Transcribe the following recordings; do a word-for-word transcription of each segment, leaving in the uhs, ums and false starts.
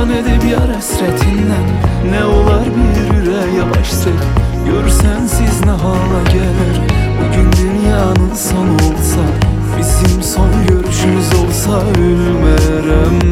ne de bir yar hasretinden. Ne olar bir yüreğe başsak, gör sensiz ne hala gelir. Bugün dünyanın sonu olsa, bizim son görüşümüz olsa ölmerem.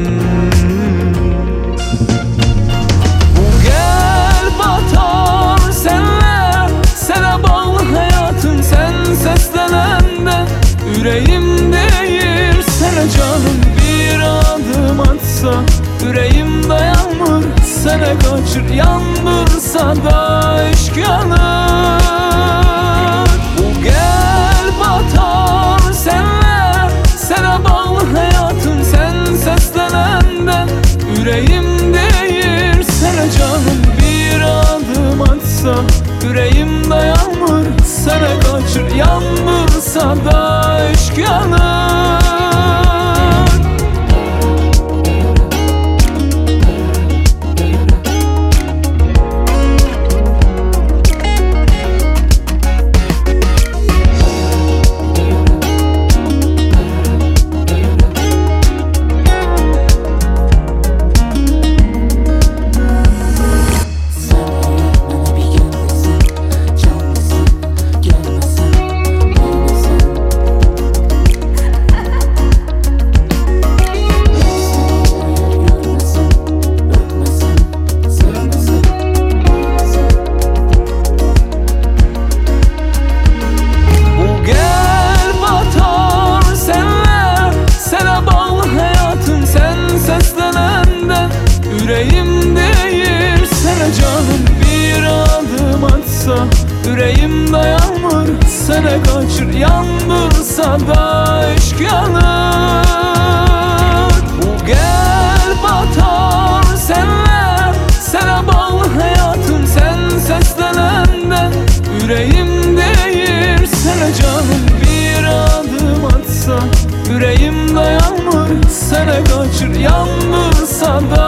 Bu kalp atar senle, sana bağlı hayatım. Sen seslenende yüreğim değil sana canım. Bir adım atsa yüreğim dayanır, sana kaçır yandırsa da aşk yanar. Bu kalp atar senle, sana bağlı hayatım. Sen seslenende yüreğim değil sana canım. Bir adım atsa yüreğim dayanır, sana kaçır yandırsa da aşk yanar. Yüreğim değil sana canım. Bir adım atsa yüreğim dayanır, sana kaçır yandırsa da aşk yanar. Bu kalp atar senle, sana bağlı hayatım. Sen seslenende yüreğim değil sana canım. Bir adım atsa yüreğim dayanır, sana kaçır yandırsa da